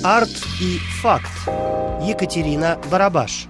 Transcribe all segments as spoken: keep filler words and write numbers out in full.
Арт и факт. Екатерина Барабаш.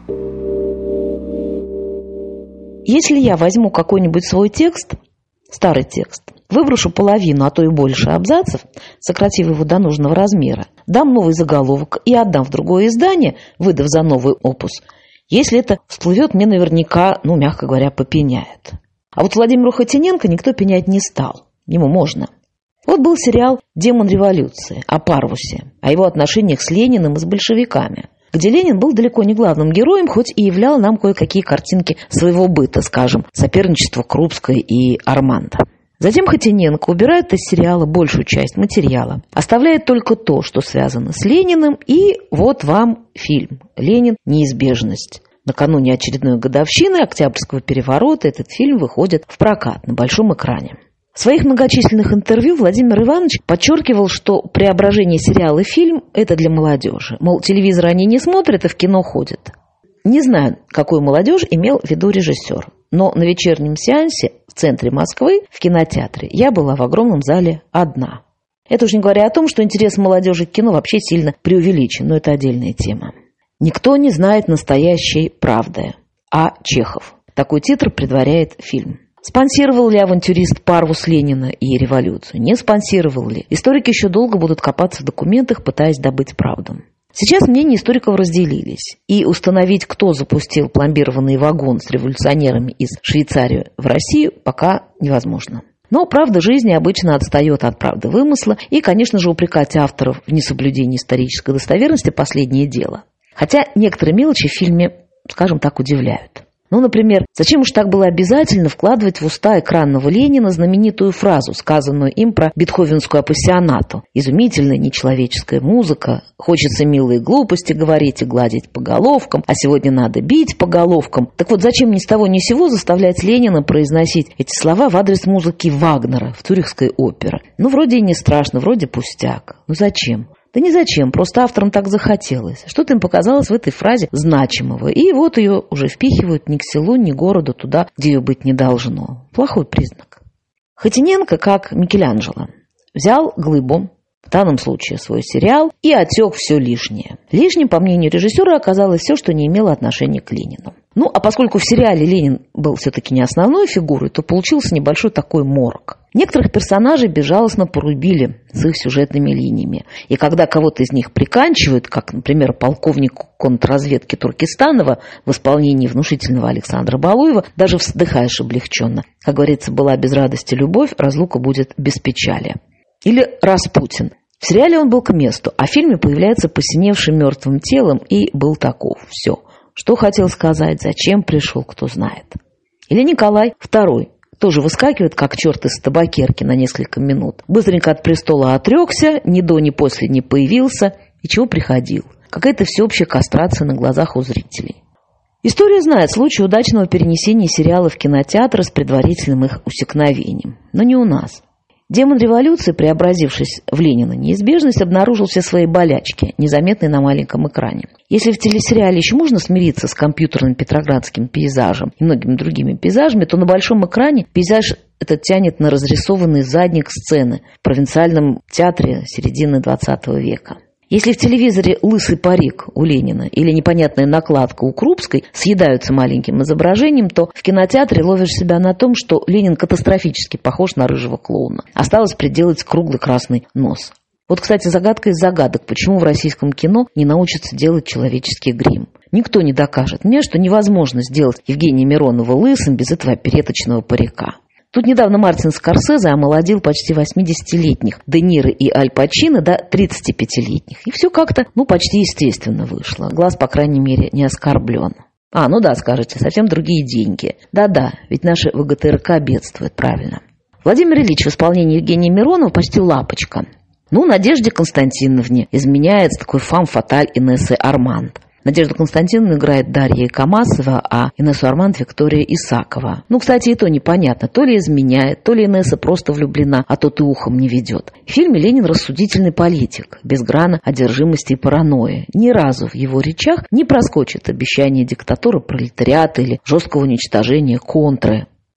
Если я возьму какой-нибудь свой текст, старый текст, выброшу половину, а то и больше абзацев, сократив его до нужного размера, дам новый заголовок и отдам в другое издание, выдав за новый опус, если это всплывет, мне наверняка, ну, мягко говоря, попеняют. А вот Владимиру Хотиненко никто пенять не стал. Ему можно. Вот был сериал «Демон революции» о Парвусе, о его отношениях с Лениным и с большевиками, где Ленин был далеко не главным героем, хоть и являл нам кое-какие картинки своего быта, скажем, соперничество Крупской и Армандо. Затем Хотиненко убирает из сериала большую часть материала, оставляет только то, что связано с Лениным, и вот вам фильм «Ленин. Неизбежность». Накануне очередной годовщины Октябрьского переворота этот фильм выходит в прокат на большом экране. В своих многочисленных интервью Владимир Иванович подчеркивал, что преображение сериала и фильм – это для молодежи. Мол, телевизор они не смотрят и в кино ходят. Не знаю, какую молодежь имел в виду режиссер, но на вечернем сеансе в центре Москвы, в кинотеатре, я была в огромном зале одна. Это уж не говоря о том, что интерес молодежи к кино вообще сильно преувеличен, но это отдельная тема. «Никто не знает настоящей правды. А. Чехов». Такой титр предваряет фильм. Спонсировал ли авантюрист Парвус Ленина и революцию? Не спонсировал ли? Историки еще долго будут копаться в документах, пытаясь добыть правду. Сейчас мнения историков разделились, и установить, кто запустил пломбированный вагон с революционерами из Швейцарии в Россию, пока невозможно. Но правда жизни обычно отстает от правды вымысла, и, конечно же, упрекать авторов в несоблюдении исторической достоверности – последнее дело. Хотя некоторые мелочи в фильме, скажем так, удивляют. Ну, например, зачем уж так было обязательно вкладывать в уста экранного Ленина знаменитую фразу, сказанную им про бетховенскую апассионату. Изумительная нечеловеческая музыка, хочется милые глупости говорить и гладить по головкам, а сегодня надо бить по головкам. Так вот, зачем ни с того ни с сего заставлять Ленина произносить эти слова в адрес музыки Вагнера в Цюрихской опере? Ну, вроде и не страшно, вроде пустяк. Ну, зачем? Да не зачем, просто авторам так захотелось. Что-то им показалось в этой фразе значимого. И вот ее уже впихивают ни к селу, ни к городу, туда, где ее быть не должно. Плохой признак. Хотиненко, как Микеланджело, взял глыбу, в данном случае свой сериал, и отсек все лишнее. Лишним, по мнению режиссера, оказалось все, что не имело отношения к Ленину. Ну, а поскольку в сериале Ленин был все-таки не основной фигурой, то получился небольшой такой морок. Некоторых персонажей безжалостно порубили с их сюжетными линиями. И когда кого-то из них приканчивают, как, например, полковник контрразведки Туркестанова в исполнении внушительного Александра Балуева, даже вздыхаешь облегченно. Как говорится, была без радости любовь, разлука будет без печали. Или Распутин. В сериале он был к месту, а в фильме появляется посиневшим мертвым телом и был таков. Все. Что хотел сказать, зачем пришел, кто знает. Или Николай второй. Тоже выскакивает, как черт из табакерки на несколько минут. Быстренько от престола отрекся, ни до, ни после не появился. И чего приходил? Какая-то всеобщая кастрация на глазах у зрителей. История знает случай удачного перенесения сериала в кинотеатр с предварительным их усекновением. Но не у нас. «Демон революции», преобразившись в Ленина неизбежность, обнаружил все свои болячки, незаметные на маленьком экране. Если в телесериале еще можно смириться с компьютерным петроградским пейзажем и многими другими пейзажами, то на большом экране пейзаж этот тянет на разрисованный задник сцены в провинциальном театре середины двадцатого века. Если в телевизоре лысый парик у Ленина или непонятная накладка у Крупской съедаются маленьким изображением, то в кинотеатре ловишь себя на том, что Ленин катастрофически похож на рыжего клоуна. Осталось приделать круглый красный нос. Вот, кстати, загадка из загадок, почему в российском кино не научатся делать человеческий грим. Никто не докажет мне, что невозможно сделать Евгения Миронова лысым без этого опереточного парика. Тут недавно Мартин Скорсезе омолодил почти восьмидесятилетних Де Ниро и Аль Пачино до тридцатипятилетних. И все как-то, ну, почти естественно вышло. Глаз, по крайней мере, не оскорблен. А, ну да, скажете, совсем другие деньги. Да-да, ведь наши ВГТРК бедствуют, правильно. Владимир Ильич в исполнении Евгения Миронова почти лапочка. Ну, Надежде Константиновне изменяет такой фам-фаталь Инессы Арманд. Надежду Константиновну играет Дарья Камасова, а Инессу Арманд Виктория Исакова. Ну, кстати, и то непонятно. То ли изменяет, то ли Инесса просто влюблена, а тот и ухом не ведет. В фильме Ленин рассудительный политик, без грана одержимости и паранойи. Ни разу в его речах не проскочит обещание диктатуры пролетариата или жесткого уничтожения контры.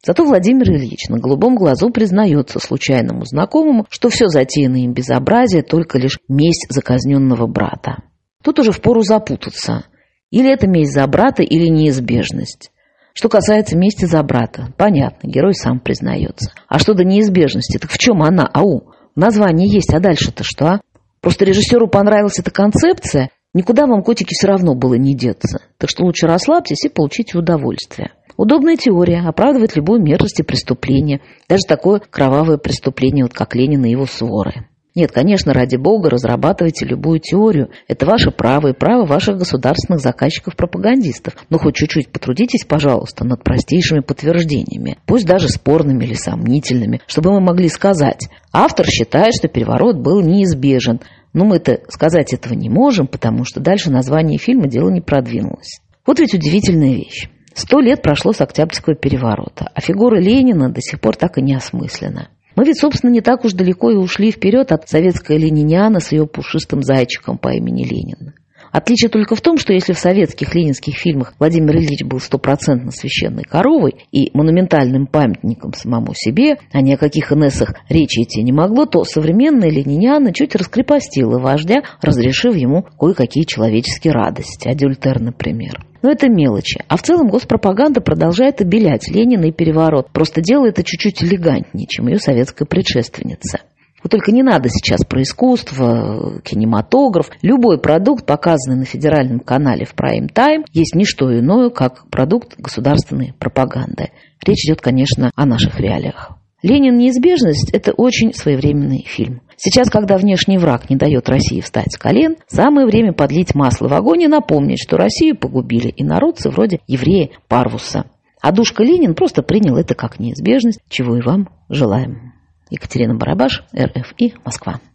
Зато Владимир Ильич на голубом глазу признается случайному знакомому, что все затеянное им безобразие только лишь месть за казненного брата. Тут уже впору запутаться. Или это месть за брата, или неизбежность. Что касается мести за брата, понятно, герой сам признается. А что до неизбежности, так в чем она, ау? Название есть, а дальше-то что, а? Просто режиссеру понравилась эта концепция, никуда вам, котики, все равно было не деться. Так что лучше расслабьтесь и получите удовольствие. Удобная теория, оправдывает любую мерзость и преступление, даже такое кровавое преступление, вот как Ленин и его своры. Нет, конечно, ради бога, разрабатывайте любую теорию. Это ваше право и право ваших государственных заказчиков-пропагандистов. Но хоть чуть-чуть потрудитесь, пожалуйста, над простейшими подтверждениями, пусть даже спорными или сомнительными, чтобы мы могли сказать: автор считает, что переворот был неизбежен. Но мы-то сказать этого не можем, потому что дальше название фильма дело не продвинулось. Вот ведь удивительная вещь. Сто лет прошло с Октябрьского переворота, а фигура Ленина до сих пор так и не осмыслена. Мы ведь, собственно, не так уж далеко и ушли вперед от советской ленинианы с ее пушистым зайчиком по имени Ленин. Отличие только в том, что если в советских ленинских фильмах Владимир Ильич был стопроцентно священной коровой и монументальным памятником самому себе, а ни о каких инессах речи идти не могло, то современная лениниана чуть раскрепостила вождя, разрешив ему кое-какие человеческие радости, адюльтер, например. Но это мелочи. А в целом госпропаганда продолжает обелять Ленина и переворот, просто делает это чуть-чуть элегантнее, чем ее советская предшественница. Вот только не надо сейчас про искусство, кинематограф. Любой продукт, показанный на федеральном канале в прайм-тайм, есть не что иное, как продукт государственной пропаганды. Речь идет, конечно, о наших реалиях. «Ленин. Неизбежность» – это очень своевременный фильм. Сейчас, когда внешний враг не дает России встать с колен, самое время подлить масло в огонь и напомнить, что Россию погубили инородцы вроде еврея Парвуса. А душка Ленин просто принял это как неизбежность, чего и вам желаем. Екатерина Барабаш, эр эф и, Москва.